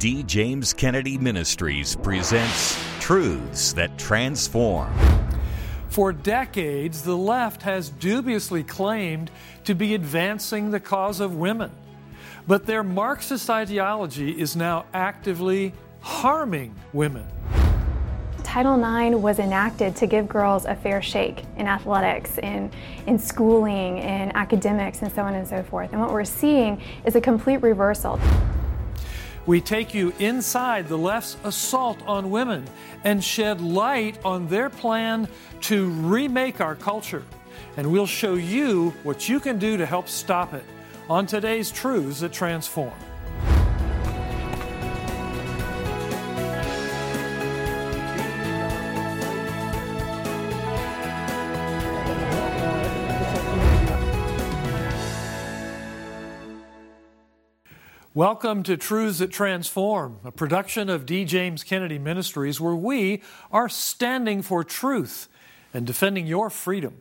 D. James Kennedy Ministries presents Truths That Transform. For decades, the left has dubiously claimed to be advancing the cause of women. But their Marxist ideology is now actively harming women. Title IX was enacted to give girls a fair shake in athletics, in schooling, in academics, and so on and so forth. And what we're seeing is a complete reversal. We take you inside the left's assault on women and shed light on their plan to remake our culture. And we'll show you what you can do to help stop it on today's Truths That Transform. Welcome to Truths That Transform, a production of D. James Kennedy Ministries, where we are standing for truth and defending your freedom.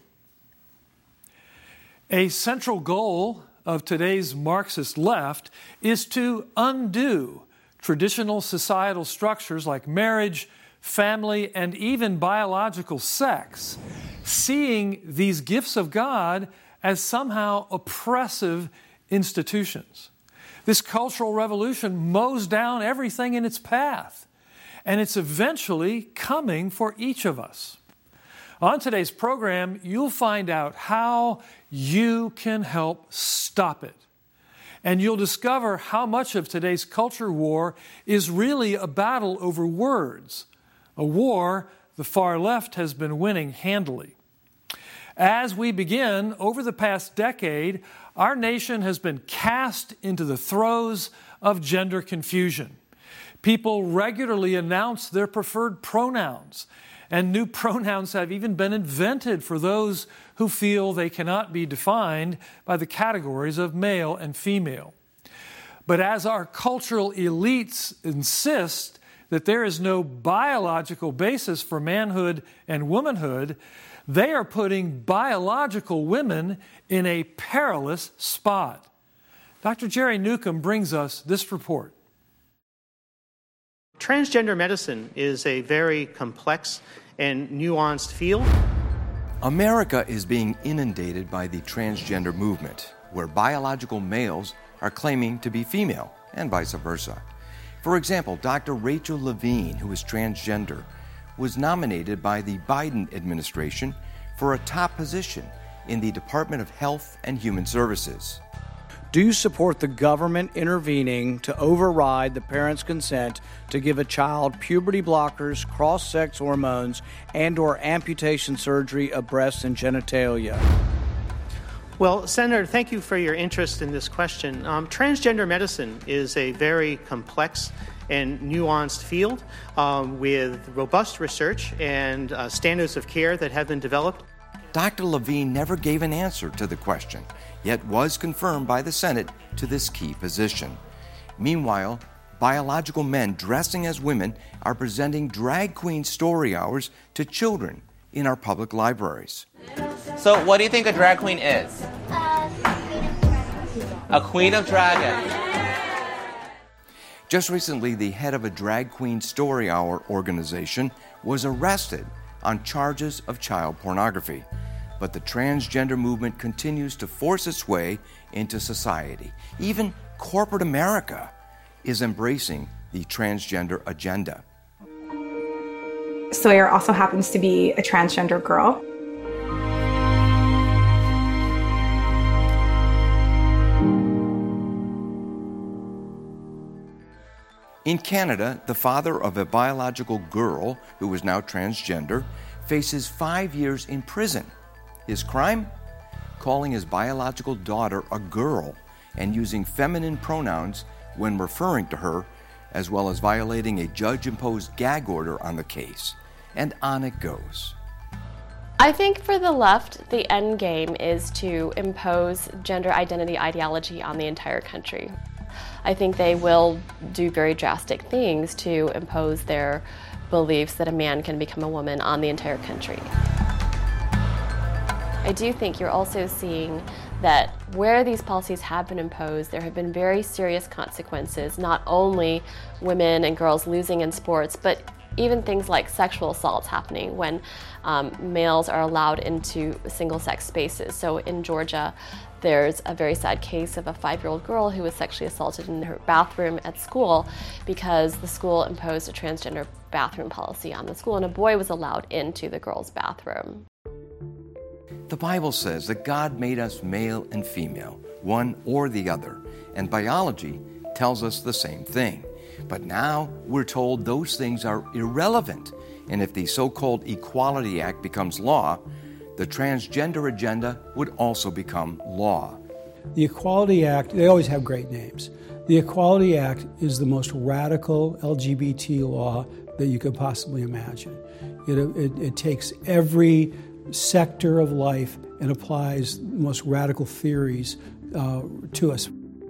A central goal of today's Marxist left is to undo traditional societal structures like marriage, family, and even biological sex, seeing these gifts of God as somehow oppressive institutions. This cultural revolution mows down everything in its path, and it's eventually coming for each of us. On today's program, you'll find out how you can help stop it. And you'll discover how much of today's culture war is really a battle over words, a war the far left has been winning handily. As we begin, over the past decade, our nation has been cast into the throes of gender confusion. People regularly announce their preferred pronouns, and new pronouns have even been invented for those who feel they cannot be defined by the categories of male and female. But as our cultural elites insist that there is no biological basis for manhood and womanhood, they are putting biological women in a perilous spot. Dr. Jerry Newcomb brings us this report. Transgender medicine is a very complex and nuanced field. America is being inundated by the transgender movement, where biological males are claiming to be female, and vice versa. For example, Dr. Rachel Levine, who is transgender, was nominated by the Biden administration for a top position in the Department of Health and Human Services. Do you support the government intervening to override the parent's consent to give a child puberty blockers, cross-sex hormones, and/or amputation surgery of breasts and genitalia? Well, Senator, thank you for your interest in this question. Transgender medicine is a very complex and nuanced field with robust research and standards of care that have been developed. Dr. Levine never gave an answer to the question, yet was confirmed by the Senate to this key position. Meanwhile, biological men dressing as women are presenting drag queen story hours to children in our public libraries. So what do you think a drag queen is? A queen of dragons. Just recently, the head of a drag queen story hour organization was arrested on charges of child pornography. But the transgender movement continues to force its way into society. Even corporate America is embracing the transgender agenda. Sawyer also happens to be a transgender girl. In Canada, the father of a biological girl who is now transgender faces 5 years in prison. His crime? Calling his biological daughter a girl and using feminine pronouns when referring to her, as well as violating a judge-imposed gag order on the case. And on it goes. I think for the left, the end game is to impose gender identity ideology on the entire country. I think they will do very drastic things to impose their beliefs that a man can become a woman on the entire country. I do think you're also seeing that where these policies have been imposed, there have been very serious consequences, not only women and girls losing in sports, but even things like sexual assaults happening when males are allowed into single-sex spaces. So in Georgia, there's a very sad case of a 5-year-old girl who was sexually assaulted in her bathroom at school because the school imposed a transgender bathroom policy on the school, and a boy was allowed into the girl's bathroom. The Bible says that God made us male and female, one or the other, and biology tells us the same thing. But now we're told those things are irrelevant, and if the so-called Equality Act becomes law, the transgender agenda would also become law. The Equality Act, they always have great names. The Equality Act is the most radical LGBT law that you could possibly imagine. It takes every sector of life and applies the most radical theories to us.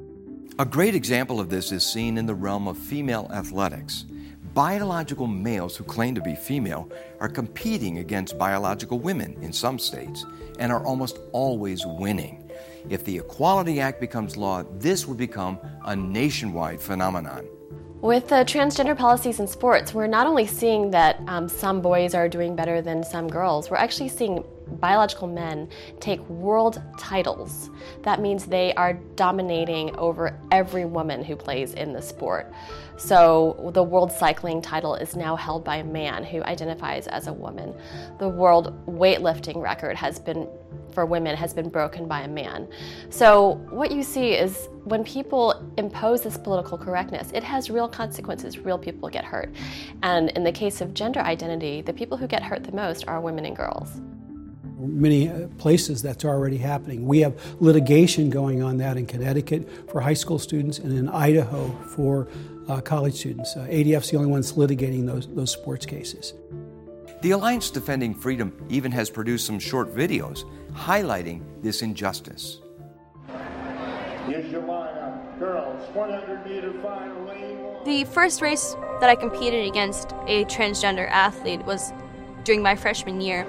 A great example of this is seen in the realm of female athletics. Biological males who claim to be female are competing against biological women in some states and are almost always winning. If the Equality Act becomes law, this would become a nationwide phenomenon. With the transgender policies in sports, we're not only seeing that some boys are doing better than some girls, we're actually seeing biological men take world titles. That means they are dominating over every woman who plays in the sport. So the world cycling title is now held by a man who identifies as a woman. The world weightlifting record for women has been broken by a man. So what you see is when people impose this political correctness, it has real consequences. Real people get hurt. And in the case of gender identity, the people who get hurt the most are women and girls. Many places that's already happening. We have litigation going on that in Connecticut for high school students and in Idaho for college students. ADF's the only one that's litigating those sports cases. The Alliance Defending Freedom even has produced some short videos highlighting this injustice. Here's your lineup. Girls, 100-meter final lane one. The first race that I competed against a transgender athlete was during my freshman year.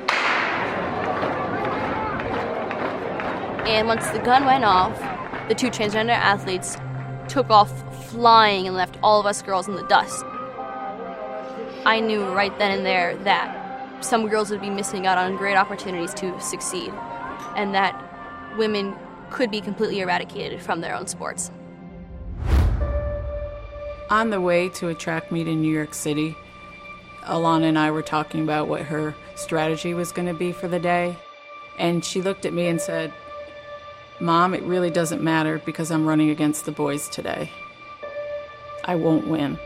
And once the gun went off, the two transgender athletes took off flying and left all of us girls in the dust. I knew right then and there that some girls would be missing out on great opportunities to succeed, and that women could be completely eradicated from their own sports. On the way to a track meet in New York City, Alana and I were talking about what her strategy was going to be for the day, and she looked at me and said, "Mom, it really doesn't matter because I'm running against the boys today. I won't win."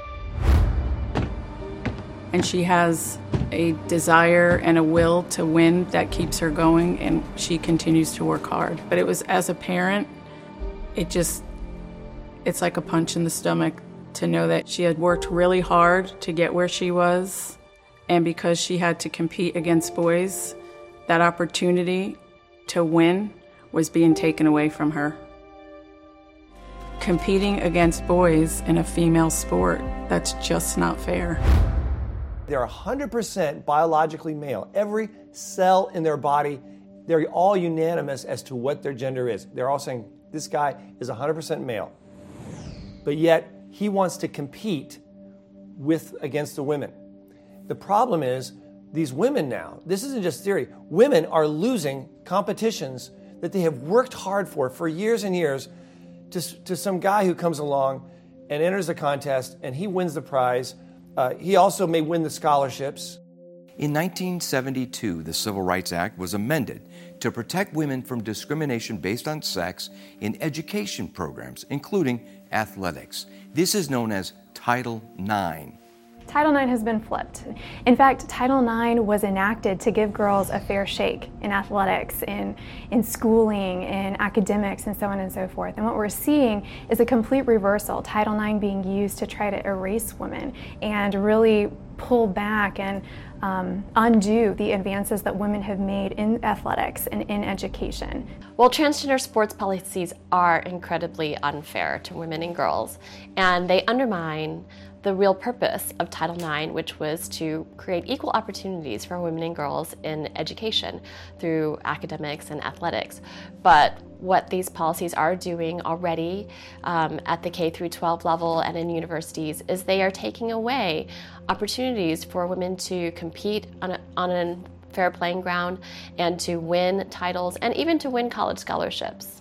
And she has a desire and a will to win that keeps her going, and she continues to work hard. But it was, as a parent, it's like a punch in the stomach to know that she had worked really hard to get where she was, and because she had to compete against boys, that opportunity to win was being taken away from her. Competing against boys in a female sport, that's just not fair. They're 100% biologically male. Every cell in their body, they're all unanimous as to what their gender is. They're all saying, this guy is 100% male. But yet, he wants to compete against the women. The problem is, these women now, this isn't just theory, women are losing competitions that they have worked hard for years and years to some guy who comes along and enters the contest and he wins the prize. He also may win the scholarships. In 1972, the Civil Rights Act was amended to protect women from discrimination based on sex in education programs, including athletics. This is known as Title IX. Title IX has been flipped. In fact, Title IX was enacted to give girls a fair shake in athletics, in schooling, in academics, and so on and so forth. And what we're seeing is a complete reversal, Title IX being used to try to erase women and really pull back and undo the advances that women have made in athletics and in education. Well, transgender sports policies are incredibly unfair to women and girls, and they undermine the real purpose of Title IX, which was to create equal opportunities for women and girls in education through academics and athletics. But what these policies are doing already at the K through 12 level and in universities is they are taking away opportunities for women to compete on a fair playing ground and to win titles and even to win college scholarships.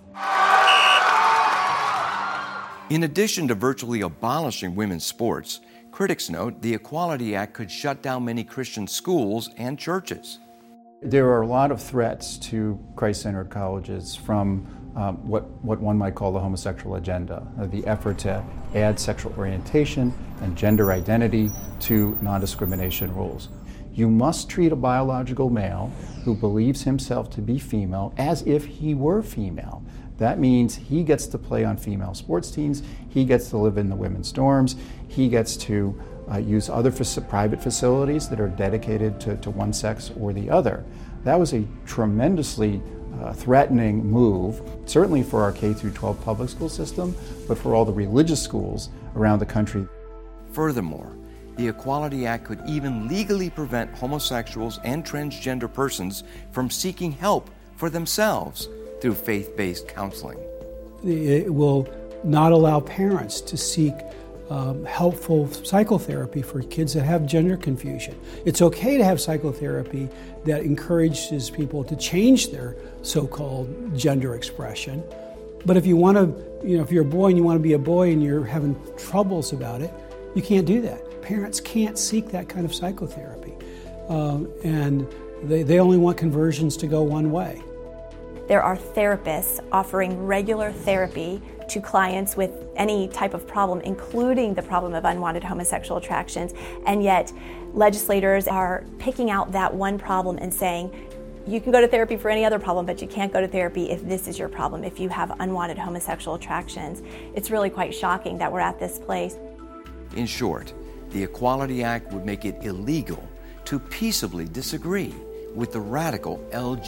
In addition to virtually abolishing women's sports, critics note the Equality Act could shut down many Christian schools and churches. There are a lot of threats to Christ-centered colleges from what one might call the homosexual agenda, the effort to add sexual orientation and gender identity to non-discrimination rules. You must treat a biological male who believes himself to be female as if he were female. That means he gets to play on female sports teams, he gets to live in the women's dorms, he gets to use other private facilities that are dedicated to one sex or the other. That was a tremendously threatening move, certainly for our K through 12 public school system, but for all the religious schools around the country. Furthermore, the Equality Act could even legally prevent homosexuals and transgender persons from seeking help for themselves through faith-based counseling. It will not allow parents to seek helpful psychotherapy for kids that have gender confusion. It's okay to have psychotherapy that encourages people to change their so-called gender expression. But if you want to, if you're a boy and you want to be a boy and you're having troubles about it, you can't do that. Parents can't seek that kind of psychotherapy. And they only want conversions to go one way. There are therapists offering regular therapy to clients with any type of problem, including the problem of unwanted homosexual attractions, and yet legislators are picking out that one problem and saying, you can go to therapy for any other problem, but you can't go to therapy if this is your problem, if you have unwanted homosexual attractions. It's really quite shocking that we're at this place. In short, the Equality Act would make it illegal to peaceably disagree with the radical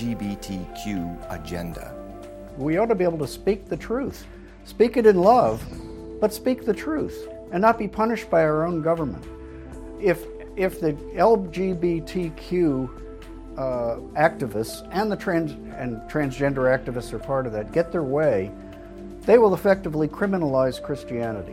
LGBTQ agenda. We ought to be able to speak the truth. Speak it in love, but speak the truth and not be punished by our own government. If the LGBTQ activists and the transgender activists are part of that, get their way, they will effectively criminalize Christianity.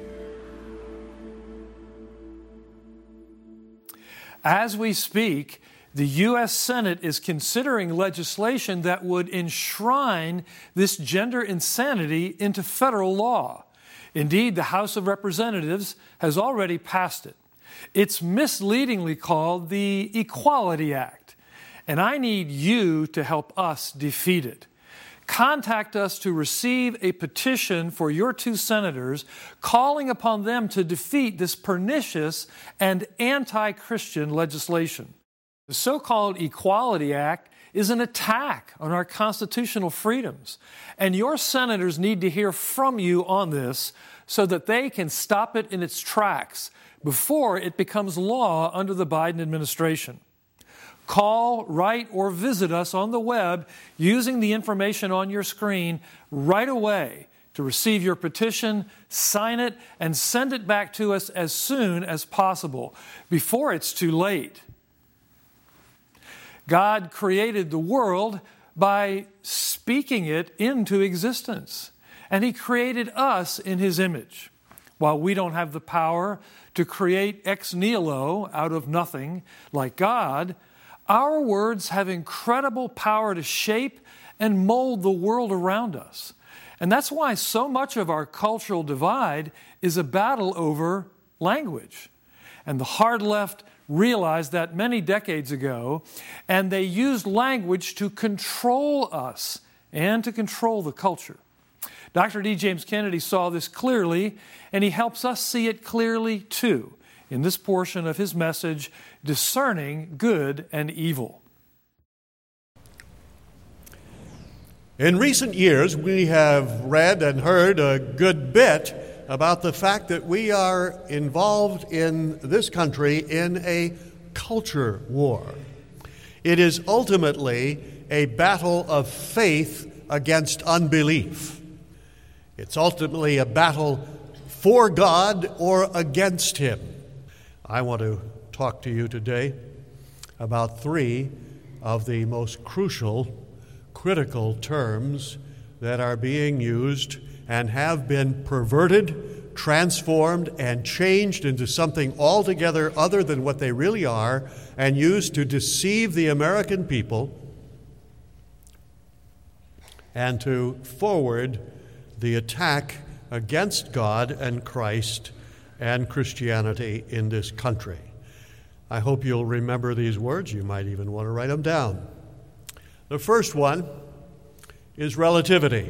As we speak, the U.S. Senate is considering legislation that would enshrine this gender insanity into federal law. Indeed, the House of Representatives has already passed it. It's misleadingly called the Equality Act, and I need you to help us defeat it. Contact us to receive a petition for your two senators, calling upon them to defeat this pernicious and anti-Christian legislation. The so-called Equality Act is an attack on our constitutional freedoms, and your senators need to hear from you on this so that they can stop it in its tracks before it becomes law under the Biden administration. Call, write, or visit us on the web using the information on your screen right away to receive your petition, sign it, and send it back to us as soon as possible, before it's too late. God created the world by speaking it into existence, and He created us in His image. While we don't have the power to create ex nihilo, out of nothing, like God, our words have incredible power to shape and mold the world around us. And that's why so much of our cultural divide is a battle over language. And the hard left realized that many decades ago, and they used language to control us and to control the culture. Dr. D. James Kennedy saw this clearly, and he helps us see it clearly too in this portion of his message, Discerning Good and Evil. In recent years, we have read and heard a good bit about the fact that we are involved in this country in a culture war. It is ultimately a battle of faith against unbelief. It's ultimately a battle for God or against Him. I want to talk to you today about three of the most crucial, critical terms that are being used and have been perverted, transformed, and changed into something altogether other than what they really are, and used to deceive the American people and to forward the attack against God and Christ and Christianity in this country. I hope you'll remember these words. You might even want to write them down. The first one is relativity.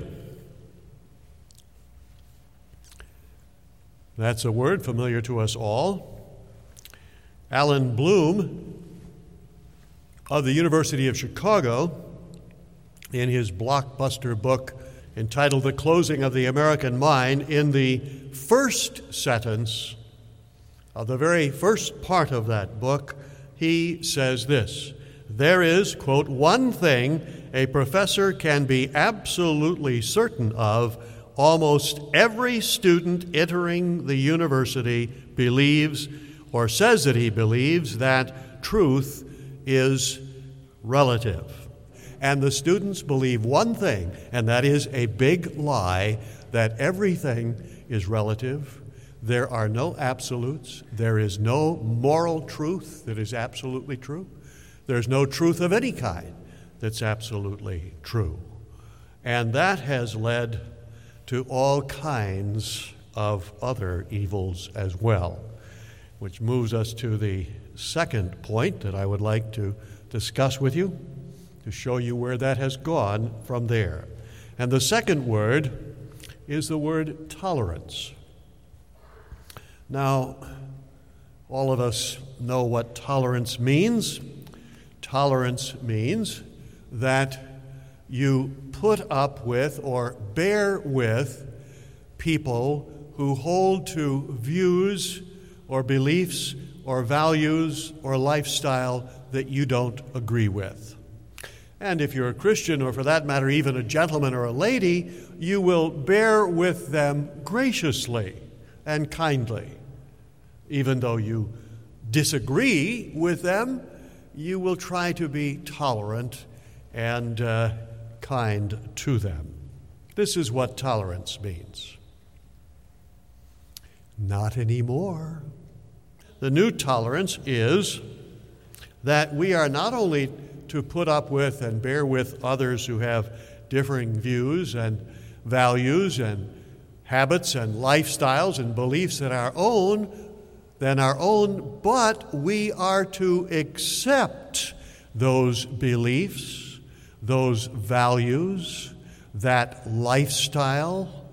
That's a word familiar to us all. Alan Bloom of the University of Chicago, in his blockbuster book entitled The Closing of the American Mind, in the first sentence of the very first part of that book, he says this: there is, quote, one thing a professor can be absolutely certain of: almost every student entering the university believes or says that he believes that truth is relative. And the students believe one thing, and that is a big lie, that everything is relative. There are no absolutes. There is no moral truth that is absolutely true. There's no truth of any kind that's absolutely true. And that has led to all kinds of other evils as well, which moves us to the second point that I would like to discuss with you, to show you where that has gone from there. And the second word is the word tolerance. Now, all of us know what tolerance means. Tolerance means that you put up with or bear with people who hold to views or beliefs or values or lifestyle that you don't agree with. And if you're a Christian, or for that matter, even a gentleman or a lady, you will bear with them graciously and kindly. Even though you disagree with them, you will try to be tolerant and kind to them. This is what tolerance means. Not anymore. The new tolerance is that we are not only to put up with and bear with others who have differing views and values and habits and lifestyles and beliefs than our own, but we are to accept those beliefs, those values, that lifestyle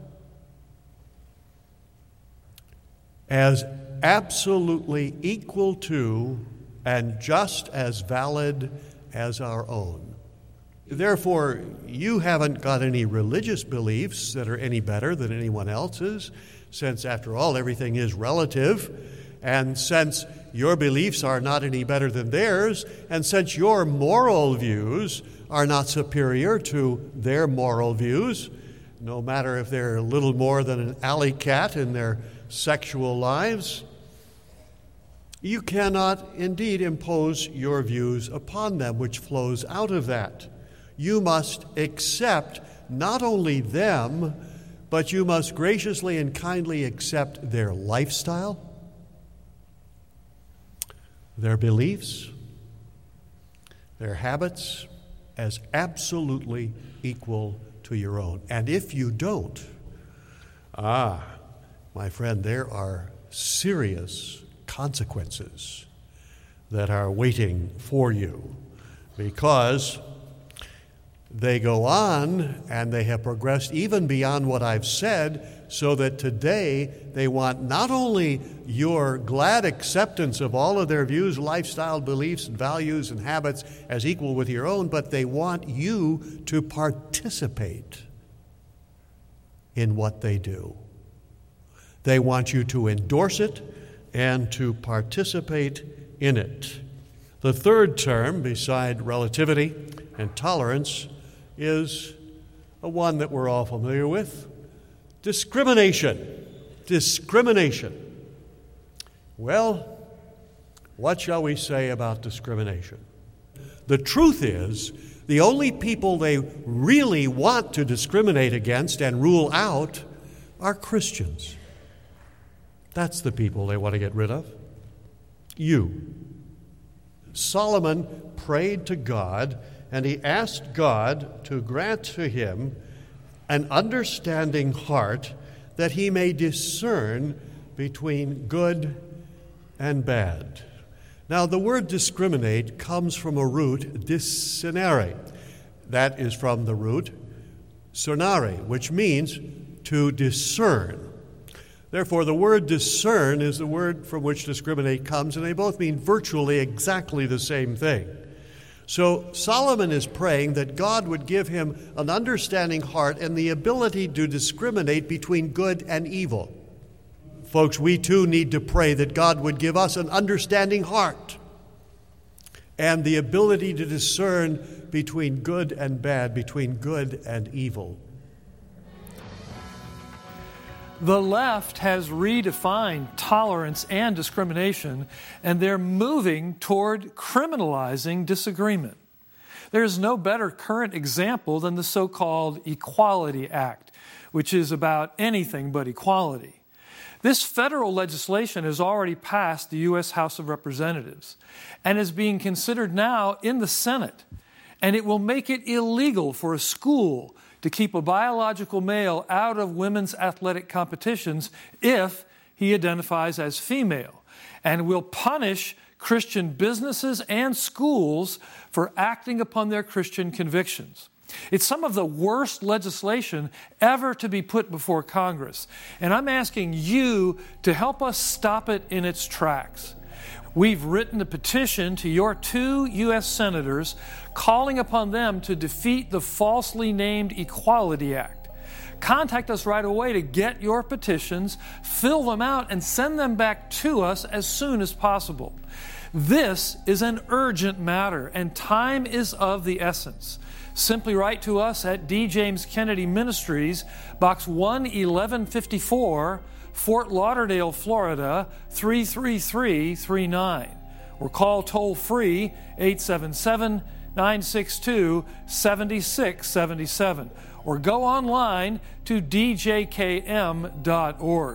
as absolutely equal to and just as valid as our own. Therefore, you haven't got any religious beliefs that are any better than anyone else's, since, after all, everything is relative, and since your beliefs are not any better than theirs, and since your moral views are not superior to their moral views, no matter if they're little more than an alley cat in their sexual lives, you cannot indeed impose your views upon them, which flows out of that. You must accept not only them, but you must graciously and kindly accept their lifestyle, their beliefs, their habits, as absolutely equal to your own. And if you don't, my friend, there are serious consequences that are waiting for you, because they go on and they have progressed even beyond what I've said, so that today they want not only your glad acceptance of all of their views, lifestyle, beliefs, and values and habits as equal with your own, but they want you to participate in what they do. They want you to endorse it and to participate in it. The third term, beside relativity and tolerance, is a one that we're all familiar with: discrimination. discrimination. Well, what shall we say about discrimination? The truth is, the only people they really want to discriminate against and rule out are Christians. That's the people they want to get rid of. You. Solomon prayed to God, and he asked God to grant to him an understanding heart that he may discern between good and bad. Now, the word discriminate comes from a root, discernere. That is from the root cernare, which means to discern. Therefore, the word discern is the word from which discriminate comes, and they both mean virtually exactly the same thing. So Solomon is praying that God would give him an understanding heart and the ability to discriminate between good and evil. Folks, we too need to pray that God would give us an understanding heart and the ability to discern between good and bad, between good and evil. The left has redefined tolerance and discrimination, and they're moving toward criminalizing disagreement. There is no better current example than the so-called Equality Act, which is about anything but equality. This federal legislation has already passed the U.S. House of Representatives and is being considered now in the Senate, and it will make it illegal for a school to keep a biological male out of women's athletic competitions if he identifies as female, and will punish Christian businesses and schools for acting upon their Christian convictions. It's some of the worst legislation ever to be put before Congress, and I'm asking you to help us stop it in its tracks. We've written a petition to your 2 U.S. senators calling upon them to defeat the falsely named Equality Act. Contact us right away to get your petitions, fill them out, and send them back to us as soon as possible. This is an urgent matter, and time is of the essence. Simply write to us at D. James Kennedy Ministries, Box 11154, Fort Lauderdale, Florida, 33339. Or call toll-free 877-962-7677. Or go online to djkm.org.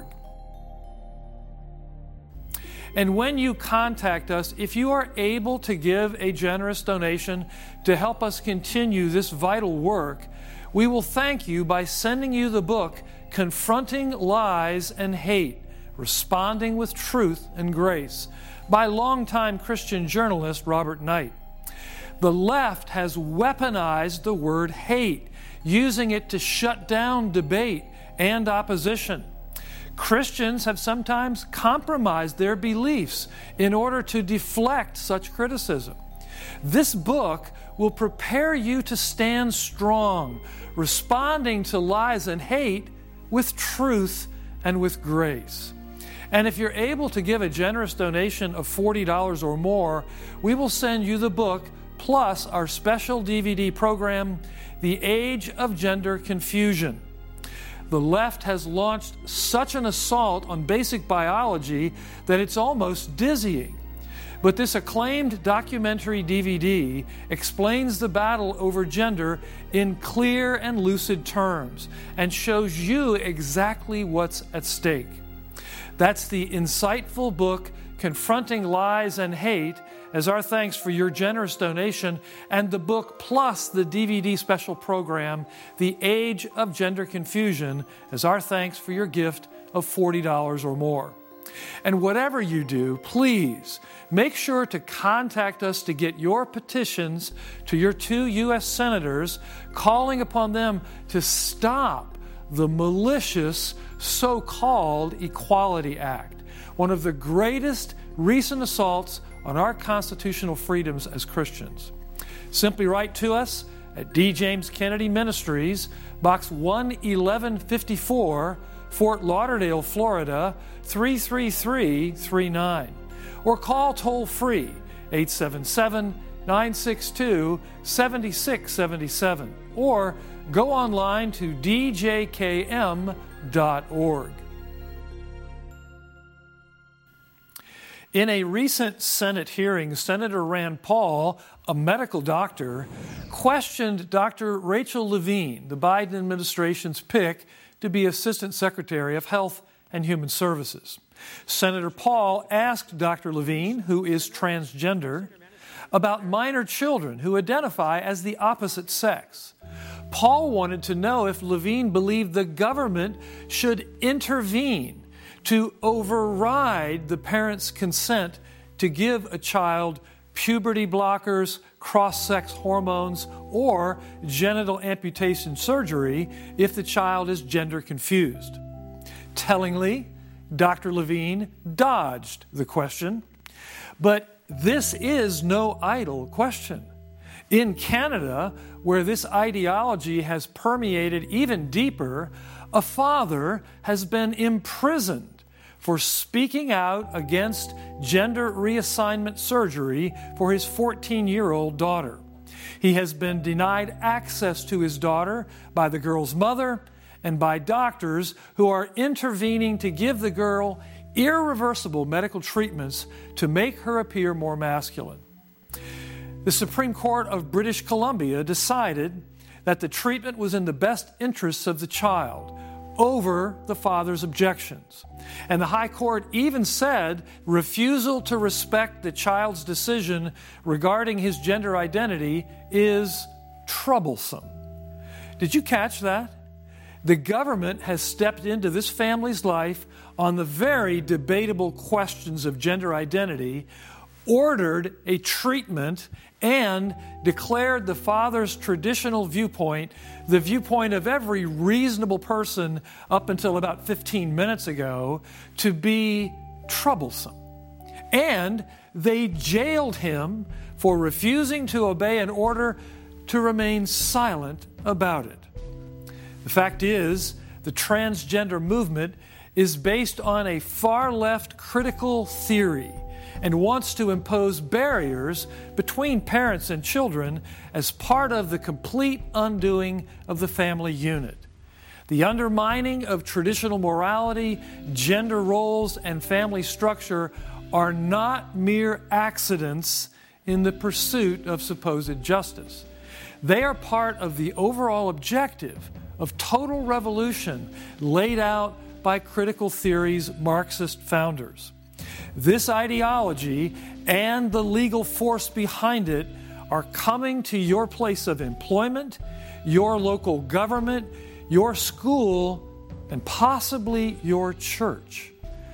And when you contact us, if you are able to give a generous donation to help us continue this vital work, we will thank you by sending you the book, Confronting Lies and Hate, Responding with Truth and Grace, by longtime Christian journalist Robert Knight. The left has weaponized the word hate, using it to shut down debate and opposition. Christians have sometimes compromised their beliefs in order to deflect such criticism. This book will prepare you to stand strong, responding to lies and hate with truth and with grace. And if you're able to give a generous donation of $40 or more, we will send you the book plus our special DVD program, The Age of Gender Confusion. The left has launched such an assault on basic biology that it's almost dizzying. But this acclaimed documentary DVD explains the battle over gender in clear and lucid terms and shows you exactly what's at stake. That's the insightful book, Confronting Lies and Hate, as our thanks for your generous donation, and the book plus the DVD special program, The Age of Gender Confusion, as our thanks for your gift of $40 or more. And whatever you do, please make sure to contact us to get your petitions to your 2 U.S. senators, calling upon them to stop the malicious so-called Equality Act, one of the greatest recent assaults on our constitutional freedoms as Christians. Simply write to us at D. James Kennedy Ministries, Box 11154, Fort Lauderdale, Florida, 33339. Or call toll-free 877-962-7677. Or go online to djkm.org. In a recent Senate hearing, Senator Rand Paul, a medical doctor, questioned Dr. Rachel Levine, the Biden administration's pick to be Assistant Secretary of Health and Human Services. Senator Paul asked Dr. Levine, who is transgender, about minor children who identify as the opposite sex. Paul wanted to know if Levine believed the government should intervene to override the parent's consent to give a child puberty blockers, cross-sex hormones, or genital amputation surgery if the child is gender confused. Tellingly, Dr. Levine dodged the question, but this is no idle question. In Canada, where this ideology has permeated even deeper, a father has been imprisoned for speaking out against gender reassignment surgery for his 14-year-old daughter. He has been denied access to his daughter by the girl's mother and by doctors who are intervening to give the girl irreversible medical treatments to make her appear more masculine. The Supreme Court of British Columbia decided that the treatment was in the best interests of the child over the father's objections. And the High Court even said refusal to respect the child's decision regarding his gender identity is troublesome. Did you catch that? The government has stepped into this family's life on the very debatable questions of gender identity, ordered a treatment, and declared the father's traditional viewpoint, the viewpoint of every reasonable person up until about 15 minutes ago, to be troublesome. And they jailed him for refusing to obey an order to remain silent about it. The fact is, the transgender movement is based on a far-left critical theory and wants to impose barriers between parents and children as part of the complete undoing of the family unit. The undermining of traditional morality, gender roles, and family structure are not mere accidents in the pursuit of supposed justice. They are part of the overall objective of total revolution laid out by critical theory's Marxist founders. This ideology and the legal force behind it are coming to your place of employment, your local government, your school, and possibly your church.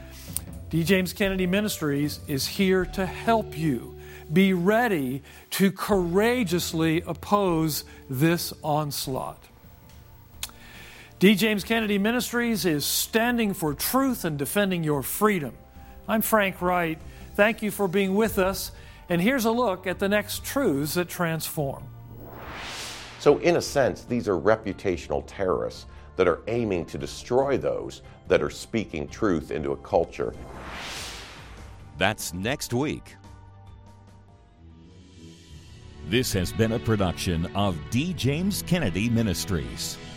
D. James Kennedy Ministries is here to help you. Be ready to courageously oppose this onslaught. D. James Kennedy Ministries is standing for truth and defending your freedom. I'm Frank Wright. Thank you for being with us. And here's a look at the next truths that transform. So in a sense, these are reputational terrorists that are aiming to destroy those that are speaking truth into a culture. That's next week. This has been a production of D. James Kennedy Ministries.